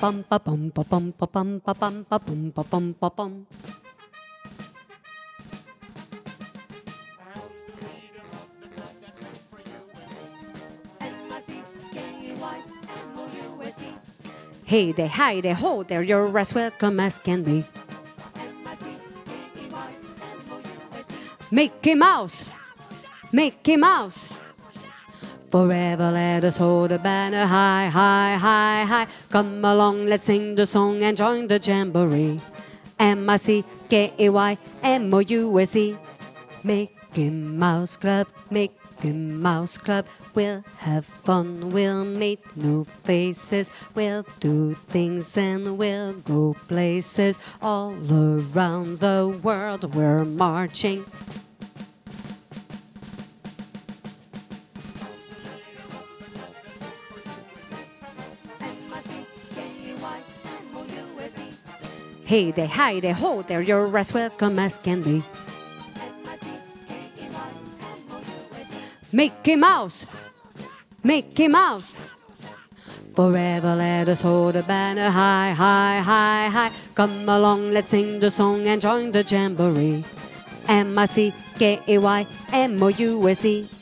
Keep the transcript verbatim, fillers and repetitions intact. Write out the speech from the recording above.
bum ba bum ba bum ba bum ba bum ba bum ba bum ba bum. Hey there, hi there, ho there, you're as welcome as can be. Mickey Mouse, Mickey Mouse. Forever let us hold the banner high, high, high, high. Come along, let's sing the song and join the jamboree. M I C K E Y M O U S E. Mickey Mouse Club, Mickey Mouse Club. We'll have fun, we'll meet new faces. We'll do things and we'll go places. All around the world we're marching. Hey there, hi there, ho there, you're as welcome as can be. Mickey Mouse, Mickey Mouse. Forever let us hold the banner high, high, high, high. Come along, let's sing the song and join the jamboree. M I C K E Y M O U S E.